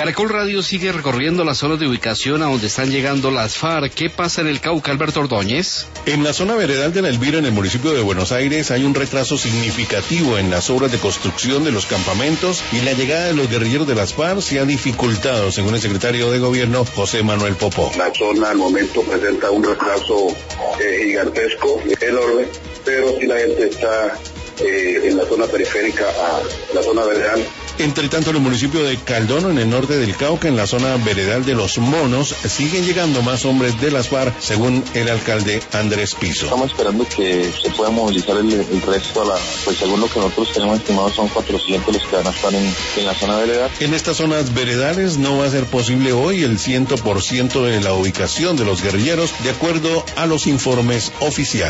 Caracol Radio sigue recorriendo las zonas de ubicación a donde están llegando las FARC. ¿Qué pasa en el Cauca, Alberto Ordóñez? En la zona veredal de La Elvira, en el municipio de Buenos Aires, hay un retraso significativo en las obras de construcción de los campamentos y la llegada de los guerrilleros de las FARC se ha dificultado, según el secretario de Gobierno, José Manuel Popó. La zona al momento presenta un retraso gigantesco, enorme, pero si la gente está en la zona periférica a la zona veredal. Entre tanto, en el municipio de Caldono, en el norte del Cauca, en la zona veredal de Los Monos, siguen llegando más hombres de las FARC, según el alcalde Andrés Piso. Estamos esperando que se pueda movilizar el resto, pues según lo que nosotros tenemos estimado son 400 los que van a estar en la zona veredal. En estas zonas veredales no va a ser posible hoy el 100% de la ubicación de los guerrilleros, de acuerdo a los informes oficiales.